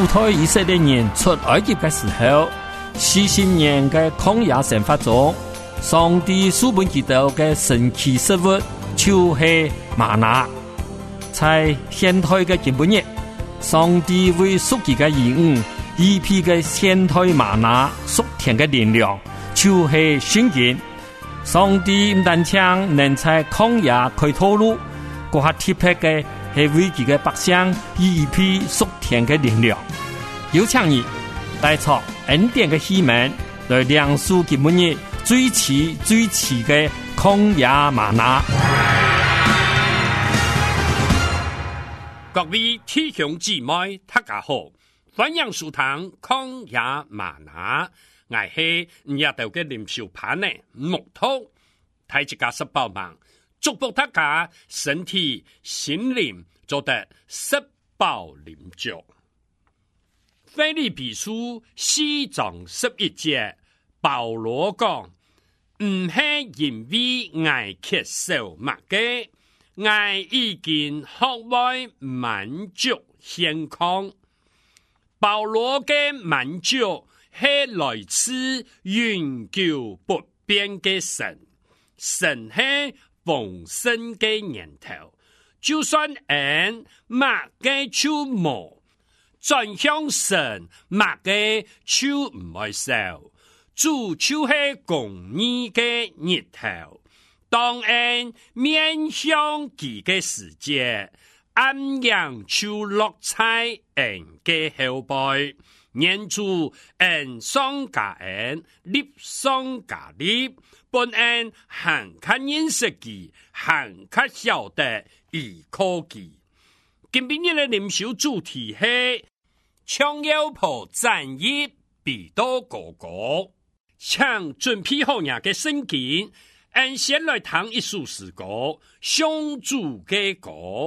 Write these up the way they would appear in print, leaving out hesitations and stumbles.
主推以色列人出埃及的时候，40年的曠野生活中，上帝赐给他們的神奇食物就是嗎哪。在現代的今日，上帝為屬佢嘅兒女預備嘅現代嗎哪屬天嘅力量，就是聖經。上帝唔單止能在曠野開道路，嗰下特別嘅係為佢嘅百姓預備屬天嘅力量。有請你帶出恩典嘅希望，來亮出今日最遲嘅曠野嗎哪。 各位弟兄姊妹，大家好，歡迎收聽曠野嗎哪。我係日頭嘅林秀盤呢木頭，睇一家十飽忙，祝福大家身體心靈做得十飽臨足。腓立比書4章11節，保羅講：唔係因為我缺少乜嘅。我已經學會滿足現況。保羅嘅滿足係來自永久不變嘅神，神係豐盛嘅源頭。就算人乜嘅就冇，轉向神乜嘅就唔會少。主就係公義嘅日頭。當然面向佢嘅世界，暗陽就落在人嘅後背，念住恩上加恩，力上加力，本恩行較認識佢，行較曉得依靠佢。今日嘅靈修主題係唱腰婆讚葉彼得哥哥，請準備好人嘅聖經。按先來彈一首詩歌，上主嘅歌。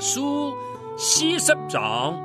書40章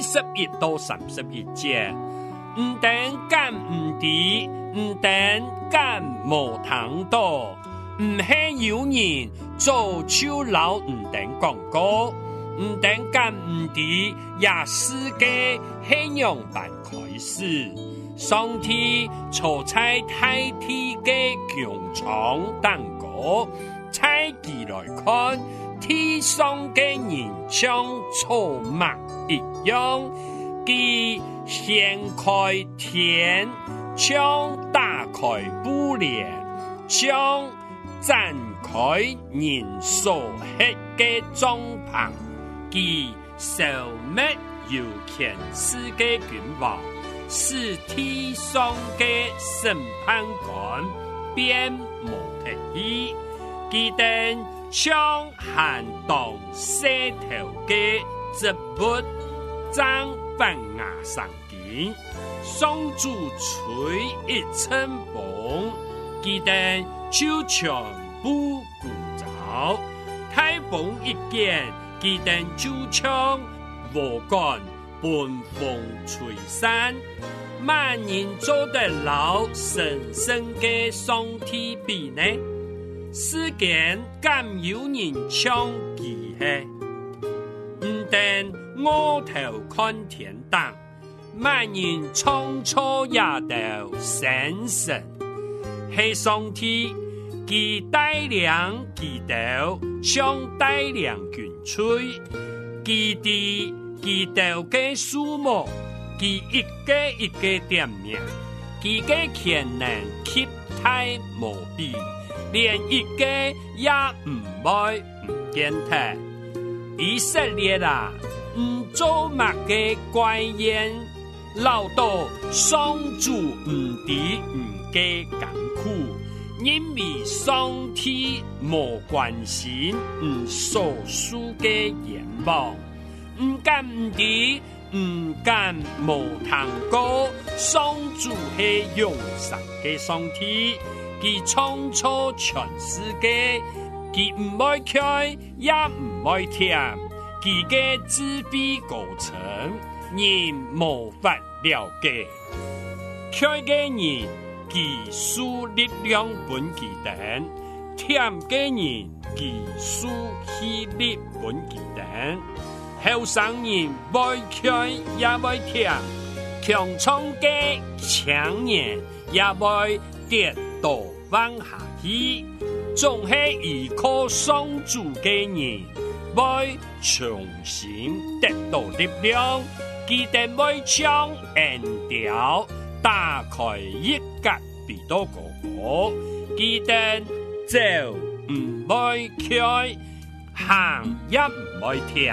21到31節，唔等干唔知，唔等干無聽到，唔係有人做手老唔等廣告，唔等干唔知，也世界係樣辦開始。上帝坐在大地嘅穹蒼當過，採佢來看，天上嘅人像草木一樣，佢掀開天，像打開布簾，像展開人所吃嘅帳篷，佢消滅有權勢嘅君王，使天上嘅審判官變無體意，佢哋像寒冬石頭嘅植物，長發芽生根，上主吹一陣風，佢哋就全部枯燥；颱風一見，佢哋就像禾杆被風吹散。萬人做得老神聖嘅上帝比呢？世間敢有人像佢係？唔等我頭看天堂，萬人創錯也都神神，係上帝佢帶領佢哋像帶領軍隊，佢哋佢哋嘅數目，佢一個一個點名，佢嘅權能極大無比，連一個也唔會唔見得。以色列啊，唔做乜嘅怪言，老到上主唔知唔嘅艱苦，因為上帝無關心唔所屬嘅願望，唔敢唔知。唔敢無聽過，上主係永生嘅上帝，佢創造全世界，佢唔愛開也唔愛聽，佢嘅智慧過程人無法了解。開嘅人佢輸力量本佢等，聽嘅人佢輸氣力本佢等。後生人愛開也愛聽，強壯嘅青年也愛跌倒往下去，總係依靠上主嘅人愛重新得到力量，佢哋愛將恩典打開一格比多個個，佢哋就唔愛開，行也唔愛聽。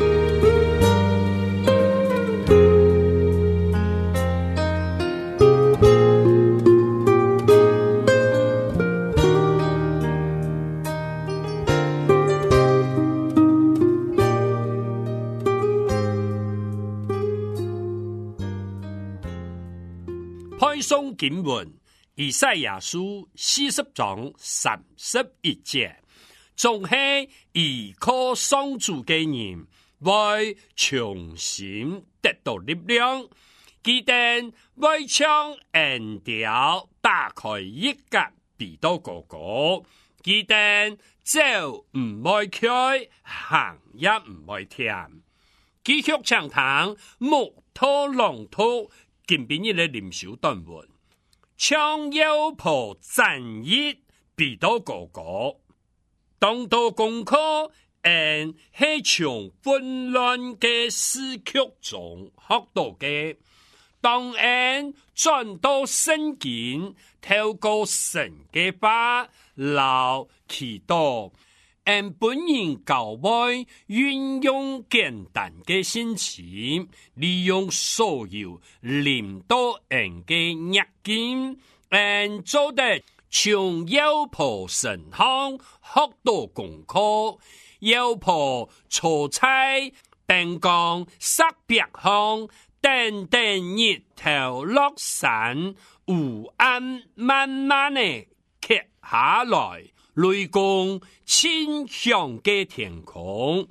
配送經文以賽亞書40章31節，總係依靠上主嘅人會重新得到力量，佢哋會將恩典打開一格比多個個，佢哋就唔會開，行也唔會聽。繼續長談木頭龍頭今邊日嘅靈修短文，將腰脯展翼比多個個，當到功課係從混亂嘅時局中學到嘅，當然轉到聖經，透過神嘅話留祈禱，本人教會運用簡單嘅心情，利用所有領導人嘅熱經，做得從腰脯神行學到功課，腰脯坐在並講石壁行，等等日頭落山，烏暗慢慢地揭下來，雷公清響嘅天空，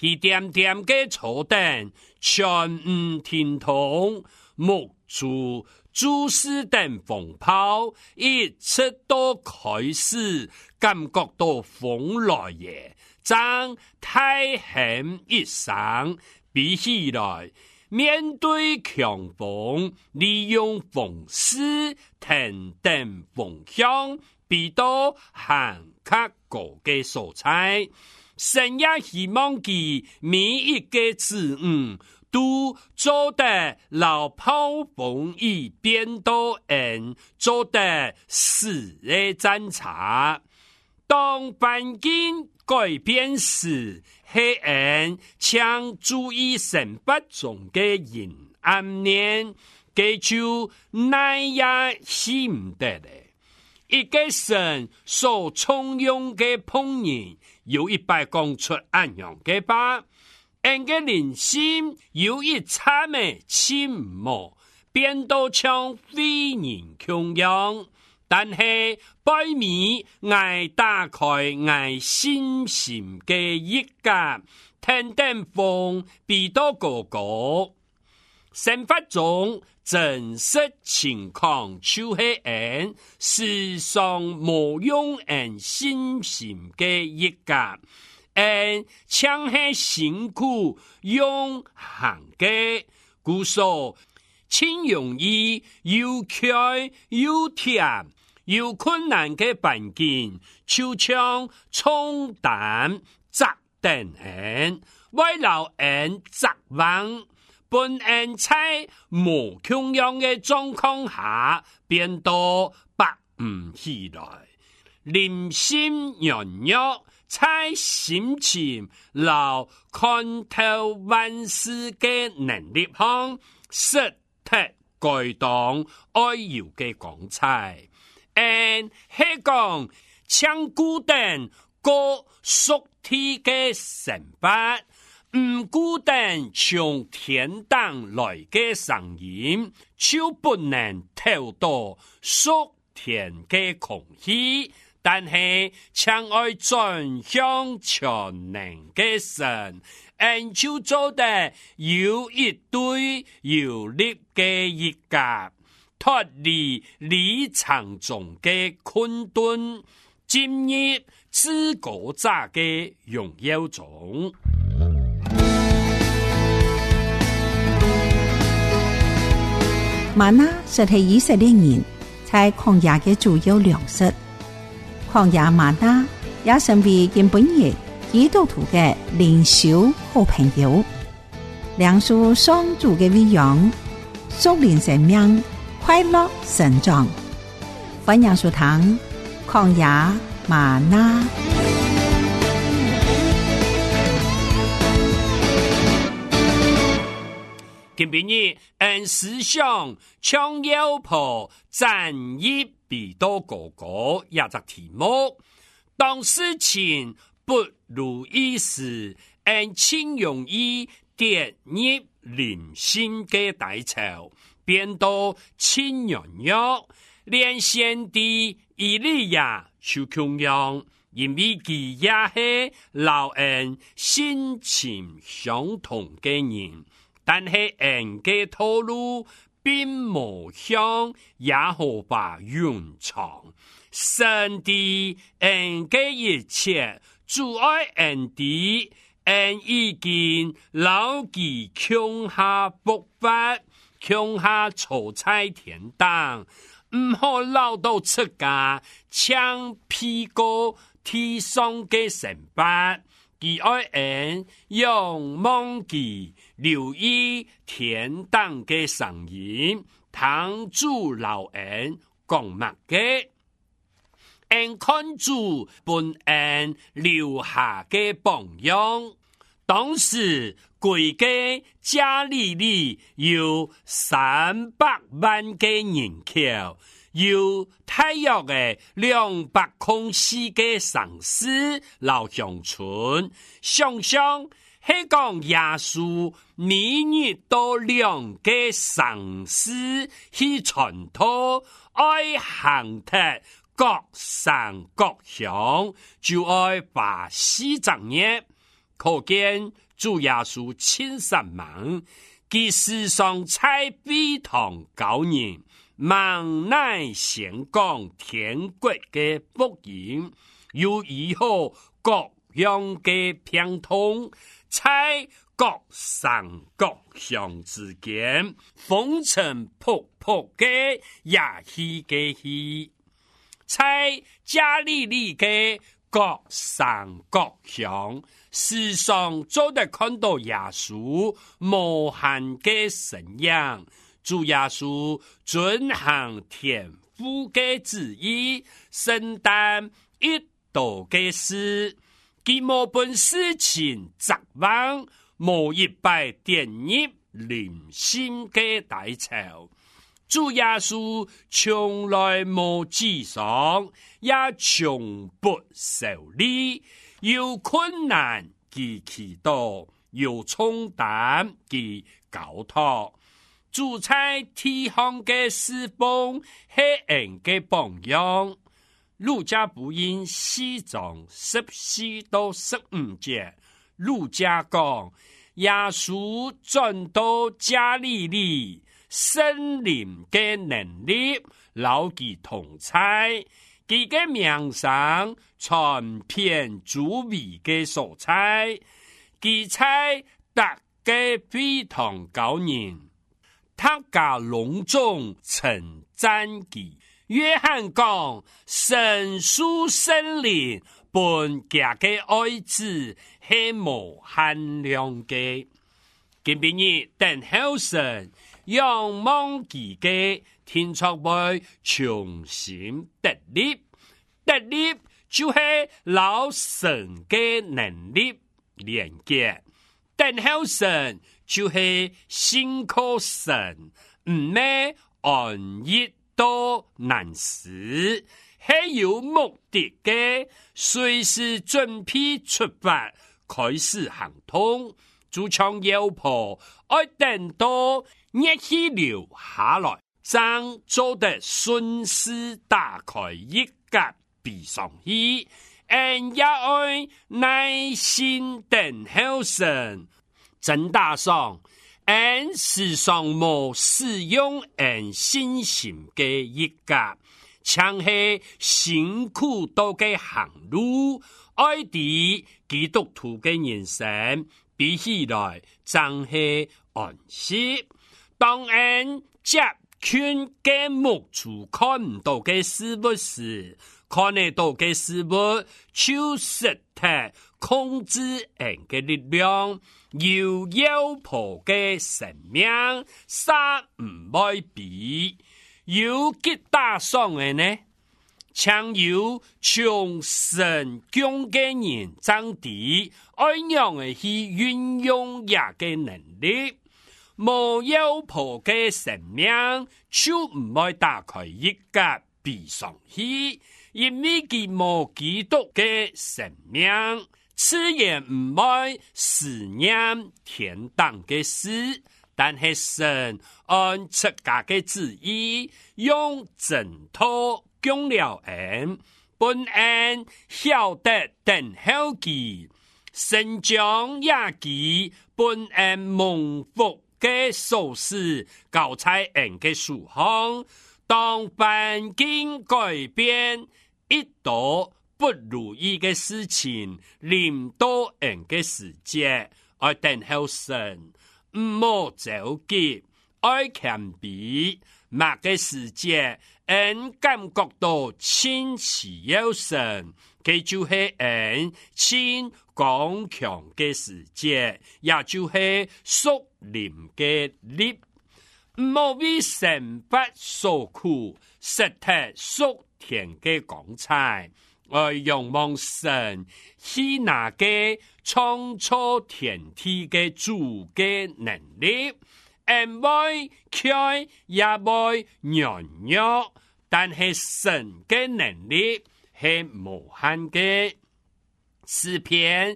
佢點點嘅坐等，全唔聽通，目珠注視等風炮，一出到開始，感覺到風來也，將太險一生，比起來，面對強風，利用風勢，停等風向，比到行較高嘅所在。神也希望佢每一個子女都做得老炮風雨變到人，做得死嘅偵查。當環境改變時，係人請注意生活中嘅陰暗面，佢就那也是唔得咧。一個神所重用嘅朋友，有一擺講出安樣嘅話，人嘅靈心有一差嘅침묵，變到像非人窮樣，但係背面愛打開愛心心嘅一格，聽聽風比到高高，生活中真實情況就是人時常無用人心心嘅一格，人強係辛苦用行嘅，故所輕容易又開又甜又困難嘅環境，就像重擔責定人，為了人責任。本人在無窮樣嘅狀況下，變到白唔起來，靈心軟弱，在心情留看透萬事嘅能力上，實體該當愛要嘅光彩。係講像孤單過屬體嘅生活。唔孤單從天堂來嘅聲音，就不能透到屬天嘅空氣，但係將愛轉向全能嘅神，人就做得有一對有力嘅一格，脫離理想中嘅困頓，進入自國者嘅榮耀中。 嗎哪實係以色列人在曠野嘅主要糧食，曠野嗎哪也成為佢本日基督徒嘅靈修好朋友，糧食上主嘅餵養，屬靈生命快樂成長。歡迎收聽曠野嗎哪。 今日按思想將要破戰役比到哥哥也隻題目，當事情不如意時，按輕容易跌入靈性嘅低潮，變到輕軟弱，連先帝以利亞就窮樣，因為佢也係老人心情相同嘅人。但係人嘅套路並無向耶和華原創，神的人嘅一切阻礙人的人已經牢記強下復發，強下坐在天堂，唔好留到出家搶屁股地上嘅神法。佢愛人用忘記留意天堂嘅聲音，聽主老人講乜嘅，人看主本人留下嘅榜樣。當時貴嘅加利利有300萬嘅人口，有大約嘅204嘅城市老鄉村，想想係講耶穌每日到2個城市去傳道，愛行達各省各鄉，就愛把4整日，可見主耶稣亲身忙，其世上才非常高人，忙乃宣讲天国的福音，又以后各樣嘅平通，在各省各鄉之間，風塵僕僕嘅也去嘅去，在加利利嘅各省各鄉，時常都得看到耶穌無限嘅神樣，主耶穌遵行天父嘅旨意，承擔一道嘅事。佢冇本事情責望，冇一擺點入靈心嘅大潮。主耶穌從來冇沮喪，也從不受理，有困難佢祈禱，有重擔佢交託。主在地上嘅侍奉係人嘅榜樣。路加福音4章14到15節，路加講耶穌轉到加利利，聖靈嘅能力留佢同在，佢嘅名聲傳遍周圍嘅所在，佢在大家非常高人，大家隆重稱讚佢。約翰講，神屬聖靈本家嘅愛子係無限量嘅，今日等候神，仰望佢嘅天窗會重新得力，得力就係老神嘅能力連結，等候神就係信靠神，唔咩安逸都難事，係有目的嘅，隨時準備出發，開始行通。主唱腰婆，愛等到熱氣流下來，將做得順勢打開一格閉上去，也愛耐心等候神。真打上。時常冇使用信心嘅一格，像係辛苦到嘅行路，愛啲基督徒嘅人生比起來真係安息。當然接勸嘅目處看唔到嘅事物時，看得到嘅事物就實體控制人嘅力量。有妖婆嘅生命，殺唔會比有幾大雙嘅呢？常有從神降嘅人爭啲，愛樣嘅去運用也嘅能力，冇妖婆嘅生命，就唔會打開一格閉上去，因為佢冇基督嘅生命。此也唔會思念天堂嘅事，但係神按出家嘅旨意，用真道供了恩，本恩曉得等候佢，神將也佢本恩蒙福嘅所事，教在恩嘅樹項，當環境改變，一度不如意嘅事情臨到人嘅世界，愛等候神，唔好着急，愛謙卑，乜嘅世界，人感覺到親似有神，佢就係人親剛強嘅世界，也就係屬靈嘅力，唔好為神法所苦，實體屬天嘅光彩。仰望神，去那個創造天地嘅主嘅能力，唔會強也會軟弱，但係神嘅能力係無限嘅。詩篇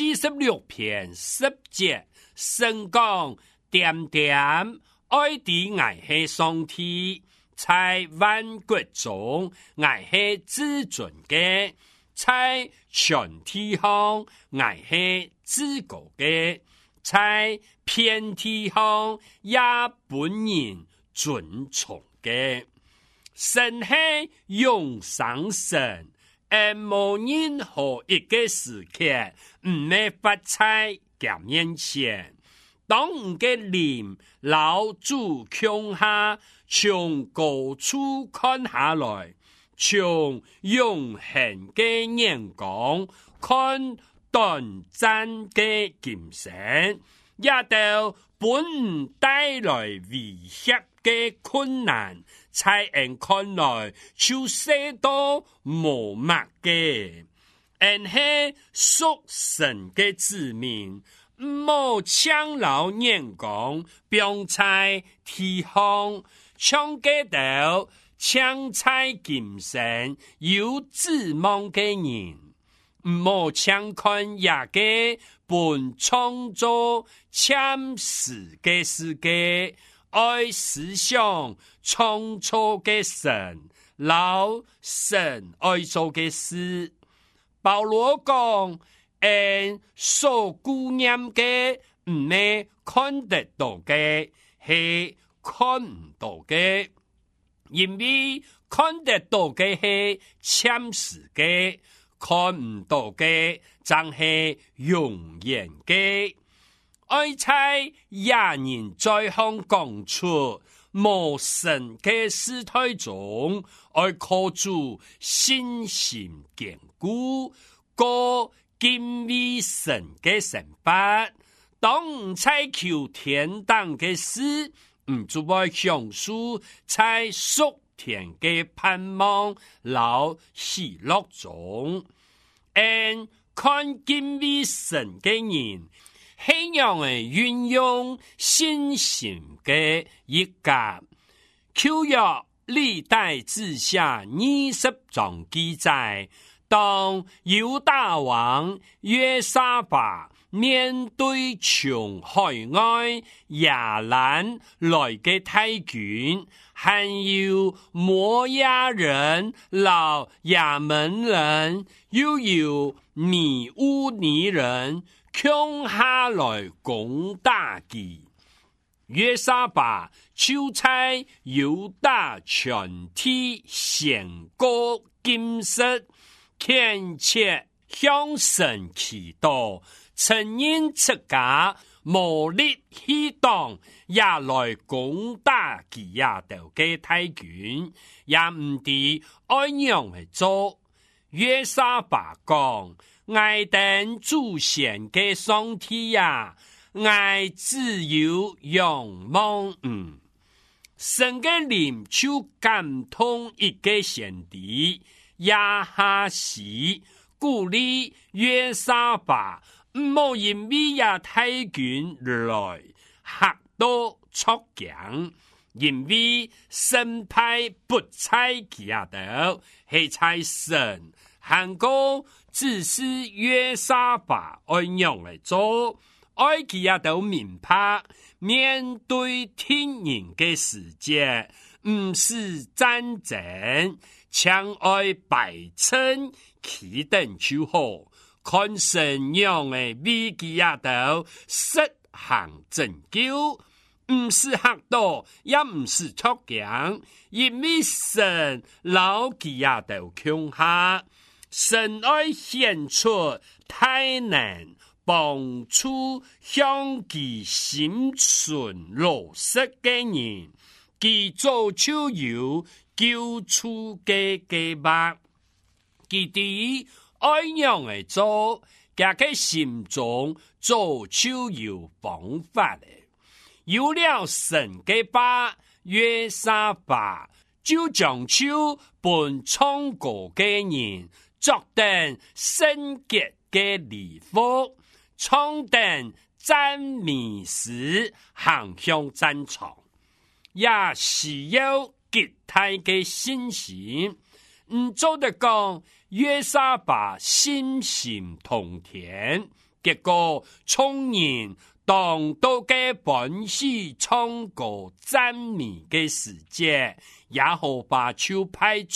46篇10節，神講點點愛的愛係上帝。在萬國中，愛係至尊嘅；在全地上，愛係至高嘅。 在偏地方也本人尊崇嘅。神是永生神，而無任何一個時刻唔會發在佢面前。當唔嘅臉老主向下，從高處看下來，從永恆嘅眼光看短暫嘅今生，也就本帶來威脅嘅困難，在人看來就寫到無墨嘅，而係屬神嘅子民。冇搶老眼光，並在地方搶嘅到搶在今生有指望嘅人，冇搶看也嘅本創造참時嘅世界，愛思想創造嘅神，老神愛做嘅事。保羅講。所顧念嘅唔係看得到嘅，係看唔到嘅，因為看得到嘅係暫時嘅，看唔到嘅就係永遠嘅。愛在亞人在向講出無神嘅時代中，愛靠住信心堅固個敬畏神嘅神法，當唔在求天堂嘅事，唔就會享受在屬天嘅盼望老喜樂中。看敬畏神嘅人，係樣嘅運用信心嘅一家。舊約歷代志下20章記載。當猶大王約沙法面對從海外亞蘭來嘅大軍，還有摩亞人、老亞門人，又有米烏尼人，強下來攻打佢。約沙法就在猶大全體獻過金色。懇切向神祈禱，承認自家無力抵擋，也來攻打基亞道嘅大軍，也唔知按樣去做。約沙法講：愛等祖先嘅上帝呀，愛只有仰望神嘅靈就感動一個先知。亞哈斯鼓勵約沙法唔好因為亞太軍來嚇到出強，因為神派不在基亞道，係在神，韓國只是約沙法按樣嚟做，愛基亞道明白面對天然嘅世界，唔是戰爭。搶愛百姓起等就好，看神樣嘅為基亞道實行拯救，唔是嚇到，也唔是出強，因為神老基亞道強下，神愛顯出太能幫助向其心存老實嘅人，其早就有救出嘅計劃，佢哋愛樣嚟做，佢嘅心中早就有方法咧。有了神嘅話，約沙法就將就本創國嘅人作定聖潔嘅禮服，創定讚美詩，行向戰場，也需要極大嘅信心，唔做得講約沙法心心同田，結果聰人當到嘅本是創國讚美嘅時節，也好把就派出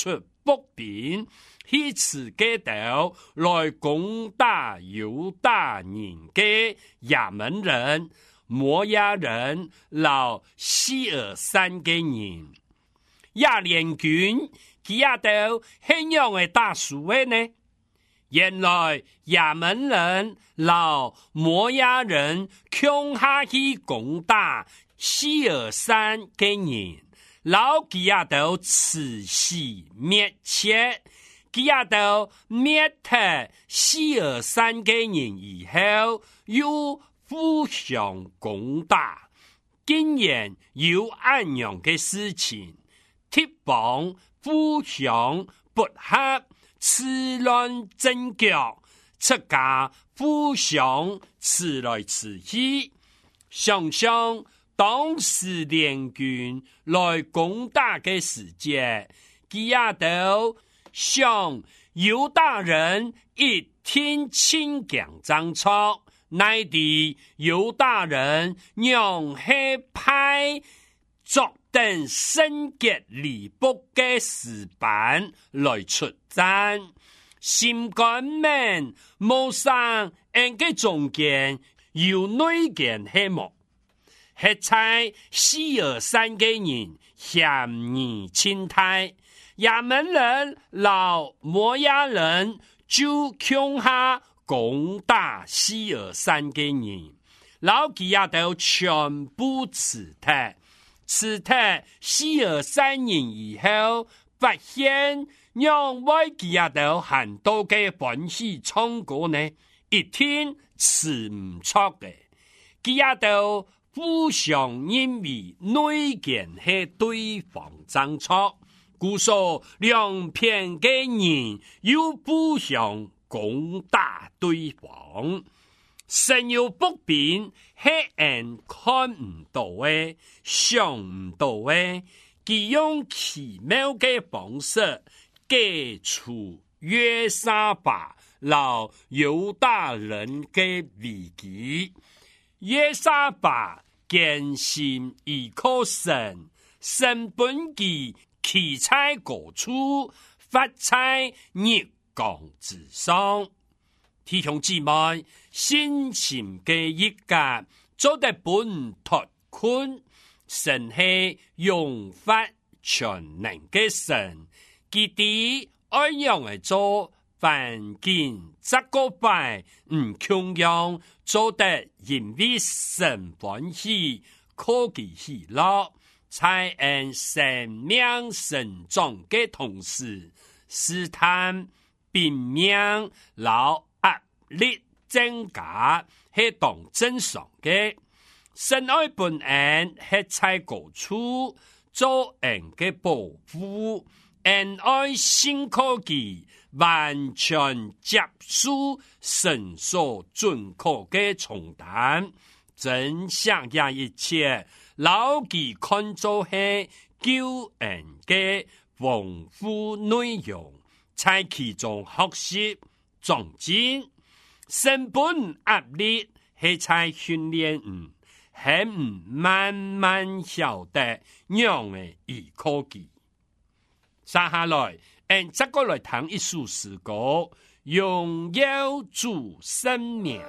北边去持街道来攻打犹大人嘅亚门人、摩押人、老希尔山嘅人。亚联军佢也都怎樣嘅打輸嘅呢？原來亞門人、老摩押人強下去攻打希爾山嘅人，老佢也都此死滅絕，佢也都滅掉希爾山嘅人以後，又互相攻打，竟然有咁樣嘅事情。鐵幫互相拔合，刺亂陣腳，出家互相刺來刺去。想想當時聯軍來攻打嘅時節，佢也都想猶大人一天清強張錯，乃地猶大人讓黑派作等聖潔離卜嘅士班來出戰，心肝們無上人嘅中間有內間黑幕，係在希爾山嘅人嫌疑清態，亞門人、老摩押人就強下攻打希爾山嘅人，老幾也都全部辭退。此特希爾山人以後，發現讓外基亞都很多嘅歡喜唱歌呢，一天是唔錯嘅。基亞都互相認為內間係對方爭錯，故所兩片嘅人又互相攻打對方。神有不變，係人看唔到嘅，想唔到嘅，佢用奇妙嘅方式解除約沙法老猶大人嘅危機。約沙法堅信依靠神，神本佢企在高處，發在日光之上。弟兄姊妹，信心嘅一家做得本脫困，神係用法全能嘅神，佢哋愛用嚟做凡件則個拜唔強樣，做得因為神歡喜，可記喜樂，才按生命成長嘅同時，試探變命老力增加係當正常嘅，神愛本人係在高處做人嘅保護，人愛新科技完全接受神所准可嘅重擔，真想也一切老記看做係救人嘅豐富內容，在其中學習長進。神本壓力係在訓練係唔慢慢曉得樣嘅依靠佢。接下來，這個來談一首詩歌，榮耀主生命。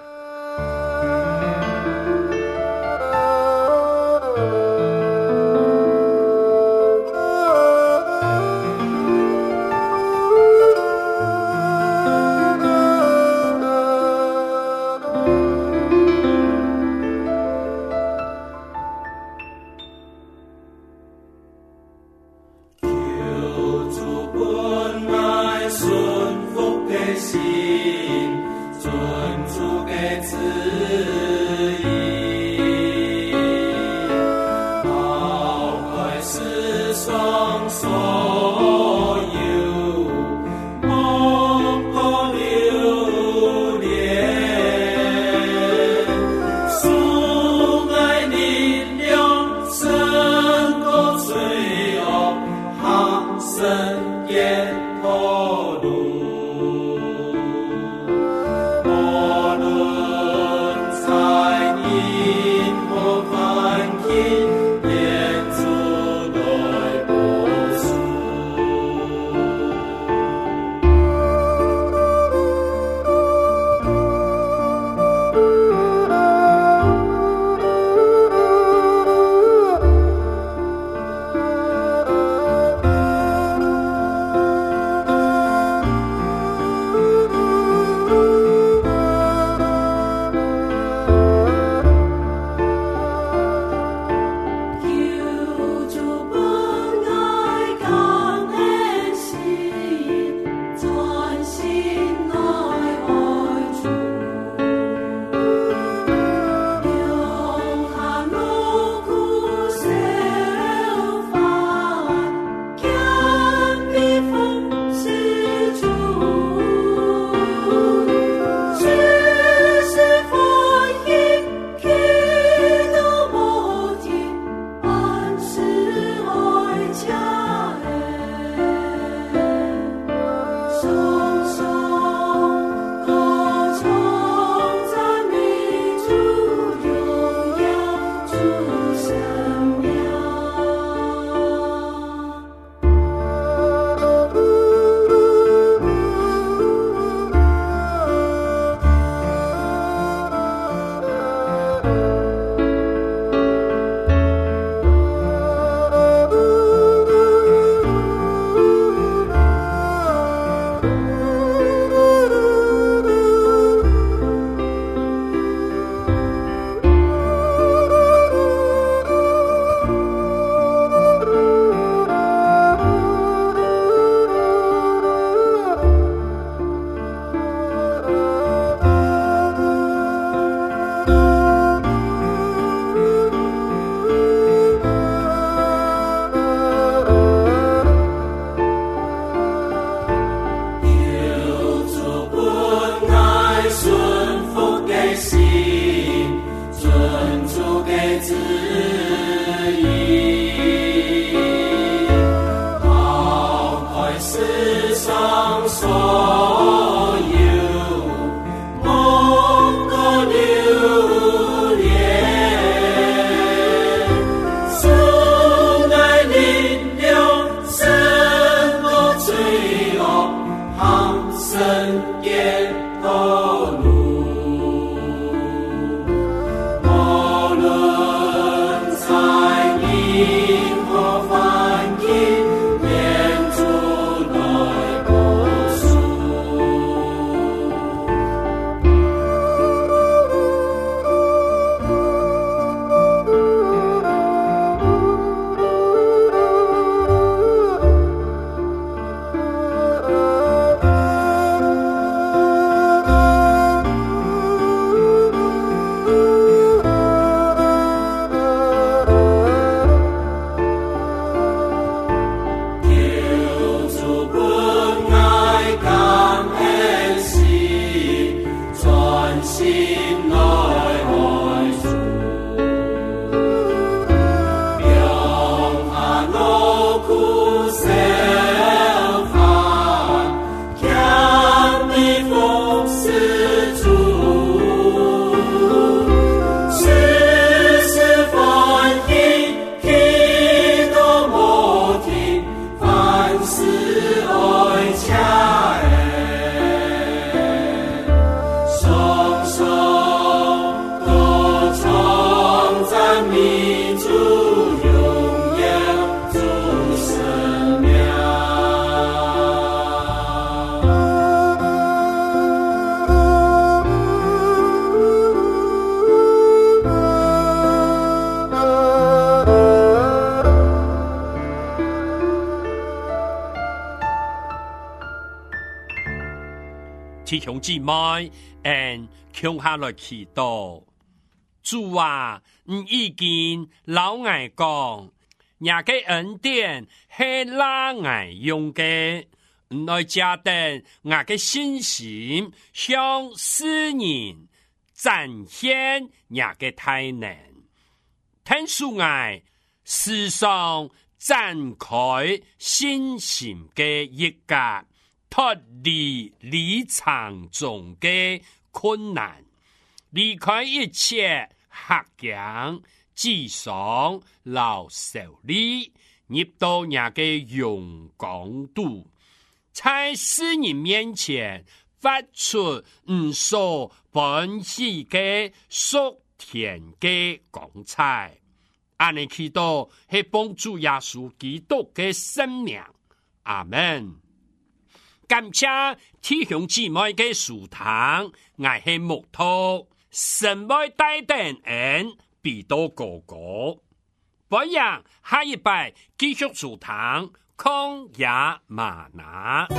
弟兄姊妹，向下來祈禱。主啊，你已經老愛講，也嘅恩典係拉愛用嘅，來加定我嘅信心，向世人展現也嘅大能。聽書愛時常展開信心嘅一格。脫離理場中的困難，離開一切客境、沮喪、勞受力，入到那個陽光度，在世人面前發出所本喜嘅屬天嘅光彩。阿尼祈禱係幫助耶穌基督嘅生命。阿們。感謝弟兄姊妹嘅舒堂，我係木頭，神愛大等人，必多哥哥。不然下一拜繼續舒堂，曠野嗎哪。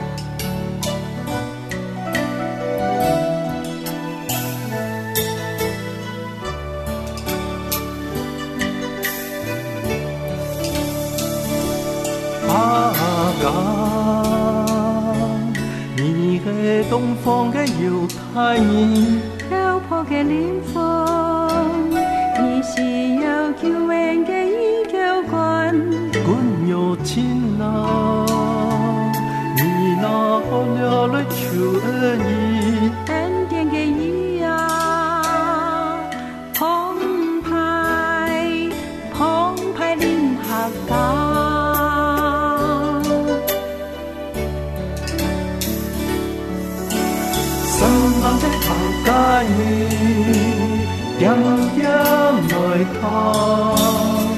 東方嘅猶太人， 漂泊嘅靈魂，你是有救恩嘅依舊關， 君有情啊，你那了來求恩義， 恩典嘅義啊，澎湃臨客家。 家你點點來探。